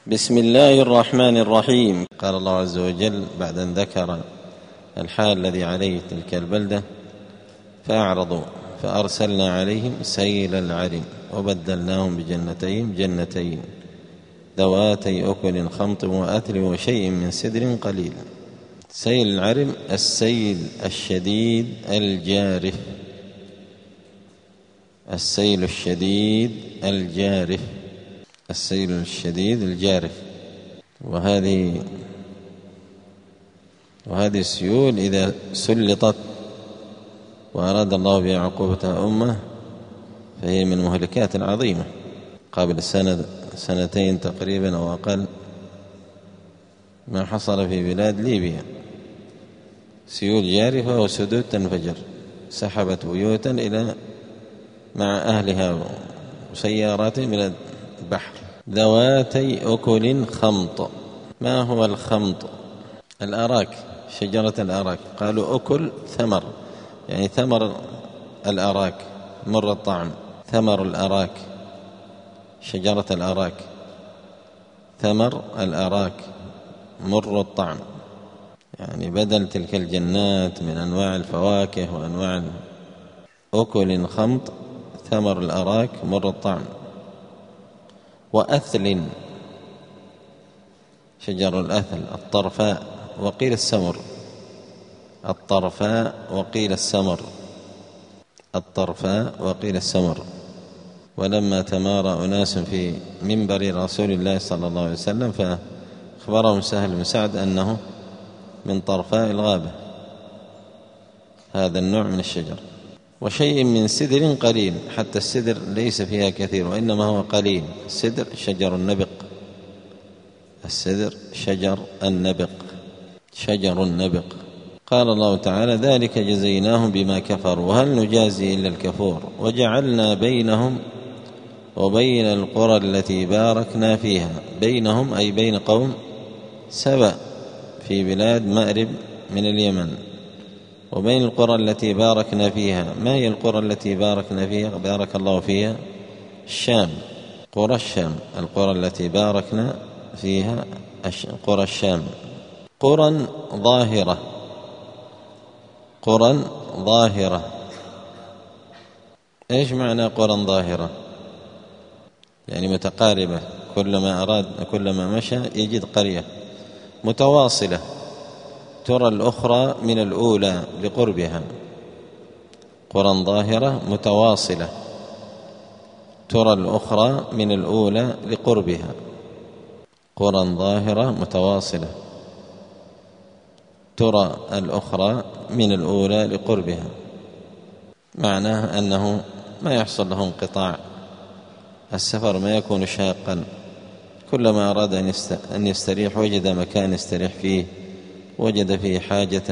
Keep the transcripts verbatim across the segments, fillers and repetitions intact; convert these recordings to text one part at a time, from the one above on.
بسم الله الرحمن الرحيم. قال الله عز وجل بعد أن ذكر الحال الذي عليه تلك البلدة: فأعرضوا فأرسلنا عليهم سيل العرم وبدلناهم بجنتين جنتين ذواتي أكل خمط وأثل وشيء من سدر قليل. سيل العرم السيل الشديد الجارف، السيل الشديد الجارف السيل الشديد الجارف وهذه وهذه السيول إذا سلطت وأراد الله بها عقوبة أمة فهي من مهلكات عظيمة. قبل سنة سنتين تقريبا أو أقل ما حصل في بلاد ليبيا، سيول جارفة وسدود تنفجر سحبت بيوتا إلى مع أهلها وسياراتهم إلى البحر. ذواتي أكل خمط. ما هو الخمط؟ الأراك، شجرة الأراك. قالوا أكل ثمر، يعني ثمر الأراك مر الطعم. ثمر الأراك، شجرة الأراك، ثمر الأراك مر الطعم، يعني بدل تلك الجنات من أنواع الفواكه وأنواع أكل خمط ثمر الأراك مر الطعم. وأثل، شجر الأثل الطرفاء وقيل السمر، الطرفاء وقيل السمر الطرفاء وقيل السمر. ولما تمارى أناس في منبر رسول الله صلى الله عليه وسلم فأخبرهم سهل بن سعد أنه من طرفاء الغابة هذا النوع من الشجر. وشيء من سدر قليل، حتى السدر ليس فيها كثير وإنما هو قليل. السدر شجر النبق، السدر شجر النبق شجر النبق. قال الله تعالى: ذلك جزيناهم بما كفروا وهل نجازي إلا الكفور وجعلنا بينهم وبين القرى التي باركنا فيها. بينهم أي بين قوم سبأ في بلاد مأرب من اليمن، وبين القرى التي باركنا فيها. ما هي القرى التي باركنا فيها؟ بارك الله فيها الشام، قرى الشام. القرى التي باركنا فيها قرى الشام. قرى ظاهرة، قرى ظاهرة. إيش معنى قرى ظاهرة؟ يعني متقاربة، كلما أراد كلما مشى يجد قرية متواصلة ترى الأخرى من الأولى لقربها. قرى ظاهرة متواصلة ترى الأخرى من الأولى لقربها. قرى ظاهرة متواصلة ترى الأخرى من الأولى لقربها، معناه أنه ما يحصل له انقطاع، السفر ما يكون شاقا، كلما أراد أن يستريح وجد مكان يستريح فيه، وجد فيه حاجته.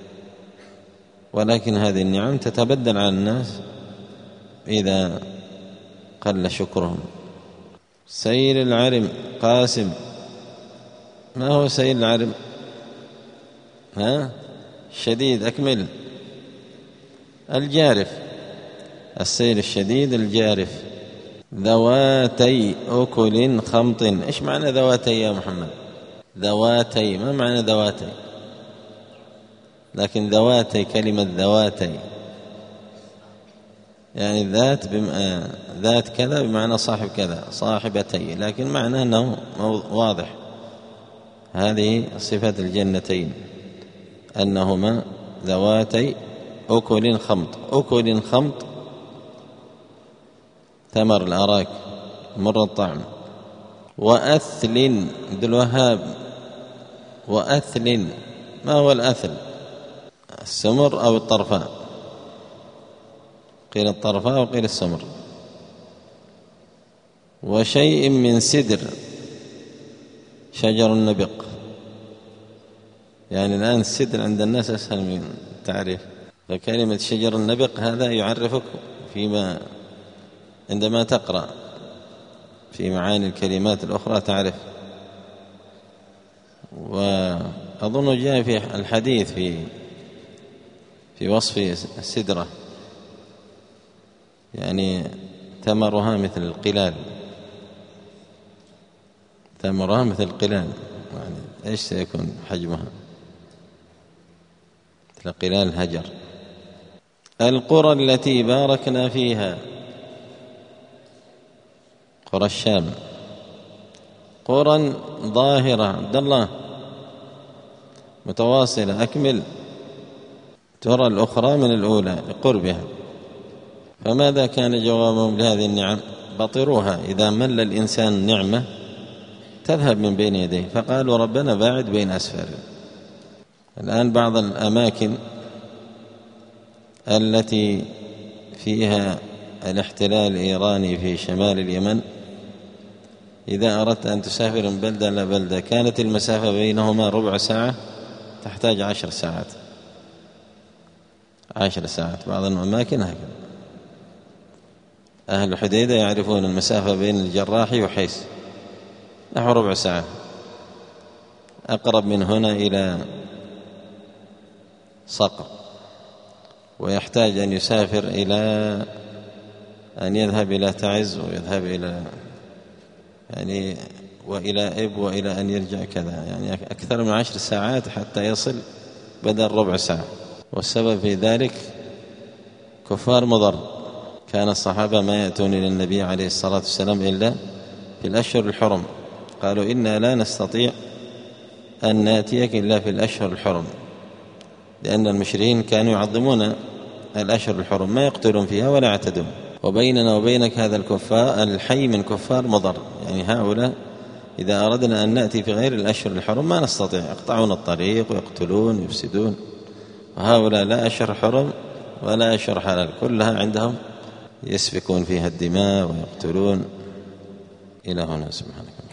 ولكن هذه النعم تتبدل على الناس إذا قل شكرهم. سيل العرم. قاسم، ما هو سيل العرم؟ ها؟ شديد، أكمل. الجارف، السيل الشديد الجارف. ذواتي أكل خمط. إيش معنى ذواتي يا محمد؟ ذواتي، ما معنى ذواتي؟ لكن ذواتي، كلمة ذواتي يعني ذات بم... ذات كذا بمعنى صاحب كذا، صاحبتي، لكن معناه أنه واضح. هذه صفة الجنتين أنهما ذواتي أكل خمط. أكل خمط ثمر الأراك مر الطعم. وأثل، عبد الوهاب. وأثل، ما هو الأثل؟ السمر أو الطرفاء؟ قيل الطرفاء وقيل السمر. وشيء من سدر، شجر النبق. يعني الآن السدر عند الناس أسهل من التعريف، فكلمة شجر النبق هذا يعرفك فيما عندما تقرأ في معاني الكلمات الأخرى تعرف. وأظن جاء في الحديث في في وصف السدرة، يعني ثمرها مثل القلال، تمرها مثل قلال، يعني إيش سيكون حجمها؟ مثل قلال الهجر. القرى التي باركنا فيها، قرى الشام، قرى ظاهرة. عبد الله متواصلة، أكمل. ترى الأخرى من الأولى لقربها. فماذا كان جوابهم لهذه النعم؟ بطروها. إذا مل الإنسان نعمة تذهب من بين يديه، فقالوا ربنا باعد بين أسفاره. الآن بعض الأماكن التي فيها الاحتلال الإيراني في شمال اليمن، إذا أردت أن تسافر من بلدة إلى بلدة كانت المسافة بينهما ربع ساعة، تحتاج عشر ساعات. عشر ساعات بعض الأماكن هكذا. أهل الحديدة يعرفون المسافة بين الجراحي وحيس نحو ربع ساعة. أقرب من هنا إلى صقر، ويحتاج أن يسافر إلى أن يذهب إلى تعز ويذهب إلى يعني وإلى إب وإلى أن يرجع كذا، يعني أكثر من عشر ساعات حتى يصل بدل ربع ساعة. والسبب في ذلك كفار مضر. كان الصحابة ما يأتون إلى النبي عليه الصلاة والسلام إلا في الأشهر الحرم. قالوا إنا لا نستطيع أن نأتيك إلا في الأشهر الحرم، لأن المشركين كانوا يعظمون الأشهر الحرم، ما يقتلون فيها ولا يعتدون. وبيننا وبينك هذا الكفار الحي من كفار مضر، يعني هؤلاء إذا أردنا أن نأتي في غير الأشهر الحرم ما نستطيع، يقطعون الطريق ويقتلون ويفسدون. وهؤلاء لا أشهر حرم ولا أشهر حلال، كلها عندهم يسفكون فيها الدماء ويقتلون. إلى هنا سبحانك.